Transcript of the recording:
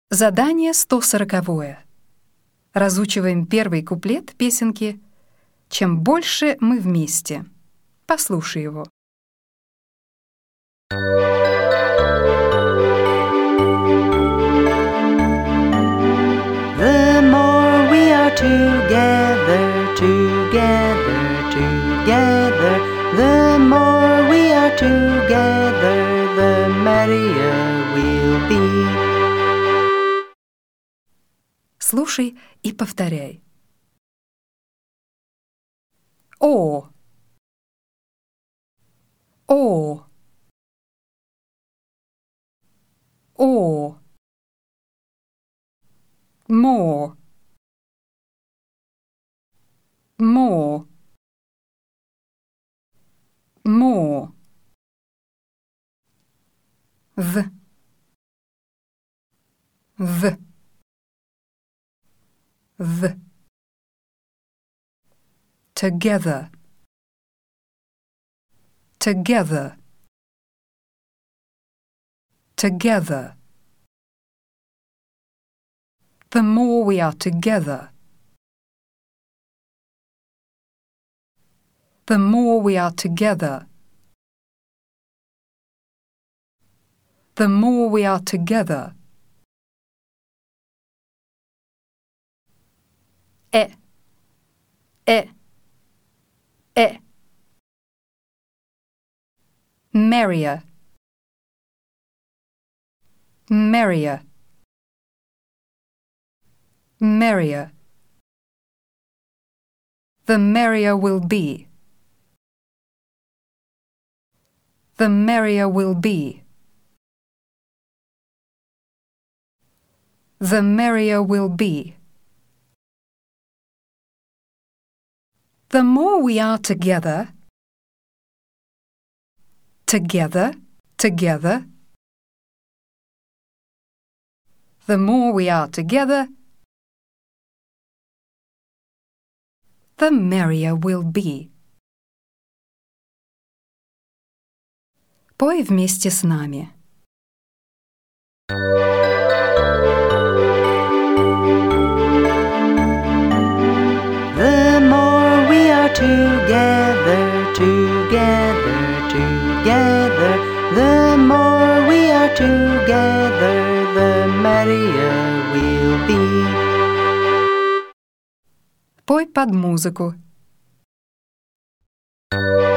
Задание 140. Разучиваем первый куплет песенки «Чем больше мы вместе». Послушай его. The more we are together, together, together, the more we are together, the merrier we'll be. Слушай и повторяй. О. О. О. More. More. More. The. Together. Together. Together. The more we are together. The more we are together. The more we are together. E. Merrier. Merrier. Merrier. The merrier will be. The merrier will be. The merrier will be. The more we are together. Together, together. The more we are together, the merrier we'll be. Пой вместе с нами. The more we are together, together, together, the more we are together, the merrier we'll be. Пой под музыку.